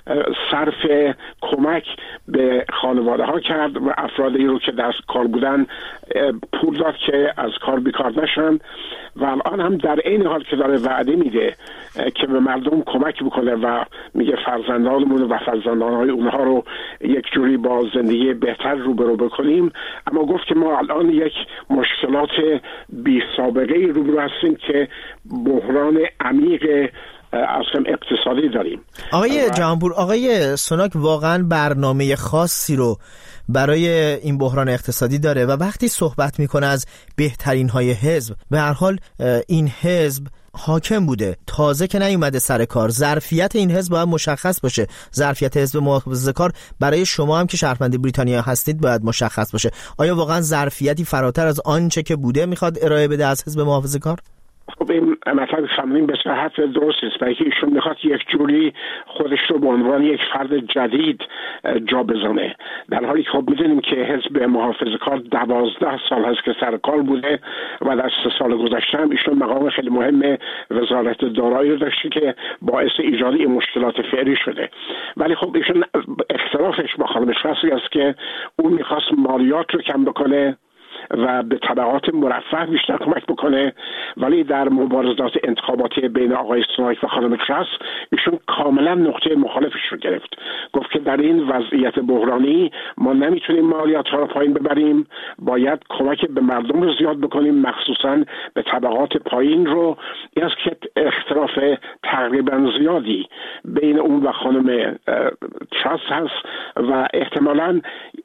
S16: صرف کمک به خانواده ها کرد و افرادی رو که در کار بودن پول داد که از کار بیکار نشن و الان هم در این حال که داره وعده میده که به مردم کمک بکنه و میگه فرزندانمون و فرزندانهای اونها رو یک جوری با زندگی بهتر روبرو بکنیم، اما گفت که ما الان یک مشکلات بی سابقه روبرو هستیم که بحران عمیق اصلا اقتصادی داریم.
S8: آقای جهانپور، آقای سوناک واقعا برنامه خاصی رو برای این بحران اقتصادی داره و وقتی صحبت میکنه از بهترین های حزب، به هر حال این حزب حاکم بوده، تازه که نیومده سر کار. ظرفیت این حزب باید مشخص باشه. ظرفیت حزب محافظه کار برای شما هم که شهروند بریتانیا هستید باید مشخص باشه. آیا واقعا ظرفیتی فراتر از آنچه که بوده میخواد ارائه بده از حزب محافظه کار؟
S16: خب این مطلب فهمیدیم به صحت درست است، برای که ایشون میخواد یک جوری خودش رو به عنوان یک فرد جدید جا بزنه، در حالی که خب میدونیم که حزب محافظه کار دوازده سال هست که سر کار بوده و در سه سال گذشته هم ایشون مقام خیلی مهم وزارت دارایی رو داشته که باعث ایجاد این مشکلات فعلی شده. ولی خب ایشون اختلافش با خانم شخصی است که اون میخواست مالیات رو کم بکنه و به طبقات مرفه بیشتر کمک بکنه، ولی در مبارزات انتخاباتی بین آقای سوناک و خانم تراس ایشون کاملا نقطه مخالفش رو گرفت. گفت که در این وضعیت بحرانی ما نمیتونیم مالیات ها رو پایین ببریم، باید کمک به مردم رو زیاد بکنیم، مخصوصا به طبقات پایین رو. این است که اختلاف تقریبا زیادی بین اون و خانم تراس هست و احتمالاً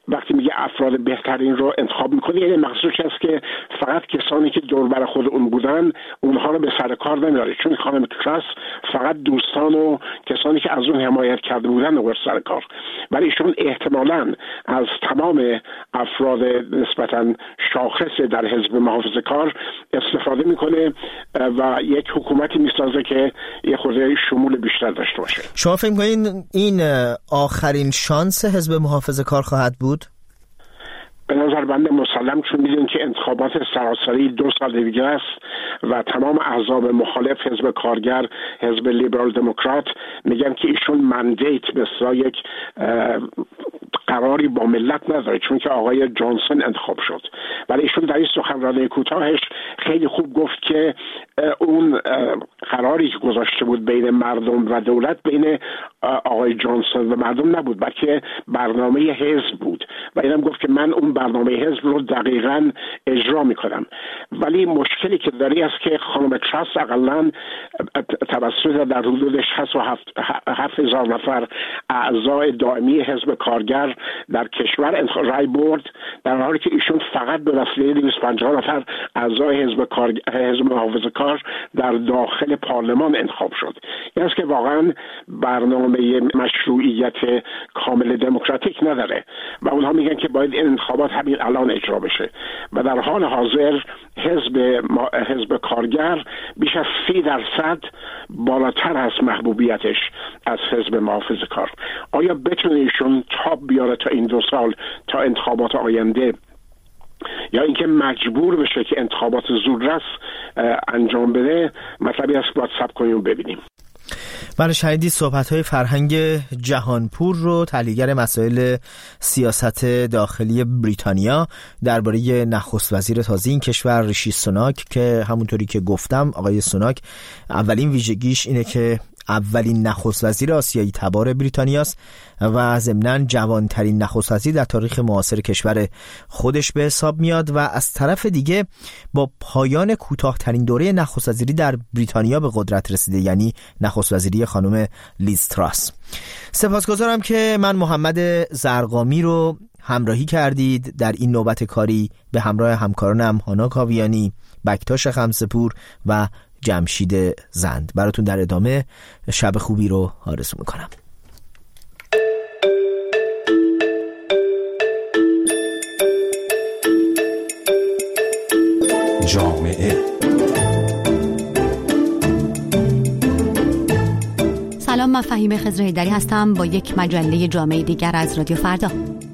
S16: وقتی میگه افراد بهترین رو انتخاب میکنه، یعنی مقصودش است که فقط کسانی که دور بر خود اون بودن اونها رو به سر کار نمیاره، چون خانم تراس فقط دوستان و کسانی که از اون حمایت کرده بودن رو سر کار، ولی ایشون احتمالاً از تمام افراد نسبتاً شاخص در حزب محافظه کار استفاده میکنه و یک حکومتی میسازه که یه خورده شمول بیشتر داشته باشه.
S8: شما فکر می‌کنین این آخرین شانس حزب محافظه کار خواهد بود؟
S16: به نظر بنده مسلم، چون میدونید که انتخابات سراسری دو سال دیگه است و تمام احزاب مخالف، حزب کارگر، حزب لیبرال دموکرات، میگن که ایشون مندیت مثل یک قراری با ملت نداره، چون که آقای جانسون انتخاب شد. ولی ایشون در این سخنرانی کوتاهش خیلی خوب گفت که اون قراری که گذاشته بود بین مردم و دولت بین آقای جانسون و مردم نبود، بلکه برنامه حزب بود و اینم گفت که من اون برنامه حزب رو دقیقاً اجرا میکنم. ولی مشکلی که داری است که خانم تراس اقلاً توسط در حدود شصت و هفت هزار نفر اعضای دائمی حزب کارگر در کشور رای برد، در حالی که ایشون فقط به وسیله دویست و پنجاه نفر اعضای حزب کار حزب محافظه کار در داخل پارلمان انتخاب شد. یعنی است که واقعاً برنامه مشروعیت کامل دموکراتیک نداره و اونها میگن که باید این انتخابات همین الان اجرا بشه و در حال حاضر حزب حزب کارگر بیش از سی درصد بالاتر از محبوبیتش از حزب محافظه کار. آیا بتونه ایشون تاب بیاره تا این دو سال تا انتخابات آینده، یا اینکه مجبور بشه که انتخابات زودرس انجام بده؟ مطلبی است باید صبر کنیم و ببینیم.
S8: بله، شنیدید صحبت‌های فرهنگ جهانپور رو، تحلیلگر مسائل سیاست داخلی بریتانیا، درباره نخست وزیر تازه این کشور ریشی سوناک، که همونطوری که گفتم آقای سوناک اولین ویژگیش اینه که اولین نخست وزیر آسیایی تبار بریتانیاست و ضمناً جوانترین نخست وزیر در تاریخ معاصر کشور خودش به حساب میاد و از طرف دیگه با پایان کوتاه‌ترین دوره نخست وزیری در بریتانیا به قدرت رسیده، یعنی نخست وزیری خانم لیز تراس. سپاسگزارم که من محمد زرقامی رو همراهی کردید در این نوبت کاری به همراه همکارانم هانا کاویانی، بکتاش خمسه‌پور و جمشید زند. براتون در ادامه شب خوبی رو آرزو میکنم.
S17: جامعه.
S18: سلام، من فهیمه خضر حیدری هستم با یک مجله جامعه دیگر از رادیو فردا.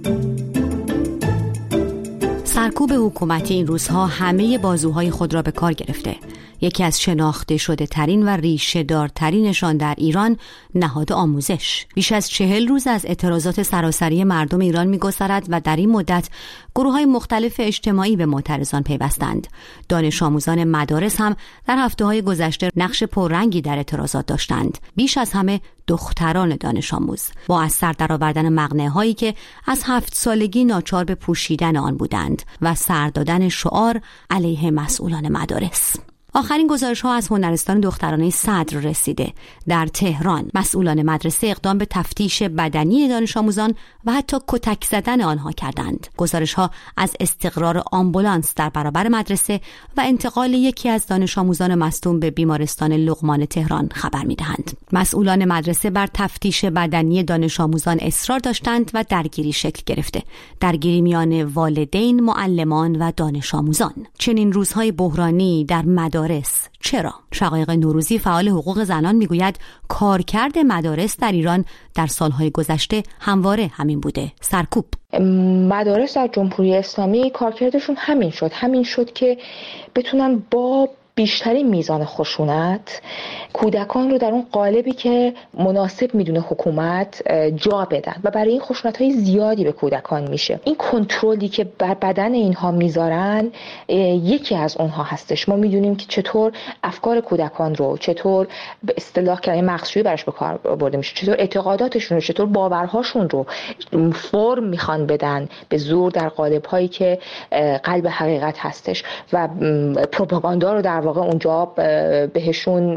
S18: سرکوب حکومتی این روزها همه بازوهای خود را به کار گرفته. یکی از شناخته شده ترین و ریشه دارترینشان در ایران نهاد آموزش. بیش از چهل روز از اعتراضات سراسری مردم ایران می‌گذرد و در این مدت گروه‌های مختلف اجتماعی به معترضان پیوستند. دانش آموزان مدارس هم در هفته‌های گذشته نقش پررنگی در اعتراضات داشتند. بیش از همه دختران دانش آموز با از سر درآوردن مقنعه‌هایی که از هفت سالگی ناچار به پوشیدن آن بودند و سر دادن شعار علیه مسئولان مدارس. آخرین گزارش ها از هنرستان دخترانه صدر رسیده. در تهران مسئولان مدرسه اقدام به تفتیش بدنی دانش آموزان و حتی کتک زدن آنها کردند. گزارش ها از استقرار آمبولانس در برابر مدرسه و انتقال یکی از دانش آموزان مصدوم به بیمارستان لقمان تهران خبر می‌دهند. مسئولان مدرسه بر تفتیش بدنی دانش آموزان اصرار داشتند و درگیری شکل گرفته. درگیری میان والدین، معلمان و دانش آموزان. چنین روزهای بحرانی در مدارس چرا؟ شقایق نوروزی فعال حقوق زنان میگوید کارکرد مدارس در ایران در سالهای گذشته همواره همین بوده: سرکوب.
S19: مدارس در جمهوری اسلامی کارکردشون همین شد همین شد که بتونن با بیشترین میزان خشونت کودکان رو در اون قالبی که مناسب میدونه حکومت جا بدن و برای این خشونت‌های زیادی به کودکان میشه. این کنترلی که بر بدن اینها میذارن یکی از اونها هستش. ما میدونیم که چطور افکار کودکان رو، چطور به اصطلاح کلمه مغزشویی براش به کار برده میشه، چطور اعتقاداتشون رو، چطور باورهاشون رو فرم میخوان بدن به زور در قالب‌هایی که قلب حقیقت هستش و پروپاگاندا رو در واقع اونجا بهشون در واقع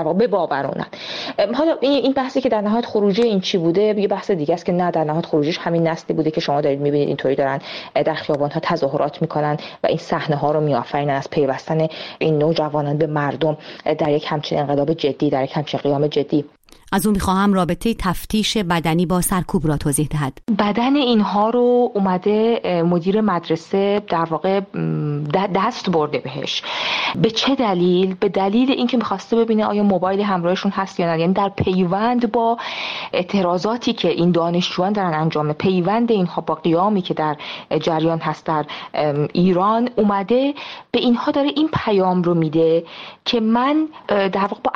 S19: واقع بباورونن. حالا این بحثی که در نهایت خروجی این چی بوده یه بحث دیگه است که نه، در نهایت خروجیش همین نسلی بوده که شما دارید میبینید اینطوری دارن در خیابان‌ها تظاهرات میکنن و این صحنه‌ها رو میآفرینن از پیوستن این نوجوانان به مردم در یک همچین انقلاب جدی، در یک همچین قیام جدی.
S18: از اون میخواهم رابطه تفتیش بدنی با سرکوب را توضیح دهد.
S19: بدن اینها رو اومده مدیر مدرسه در واقع دست برده بهش. به چه دلیل؟ به دلیل اینکه میخواسته ببینه آیا موبایل همراهشون هست یا نه. یعنی در پیوند با اعتراضاتی که این دانشجویان دارن انجام، پیوند اینها با قیامی که در جریان هست در ایران، اومده به اینها داره این پیام رو میده که من در واقع با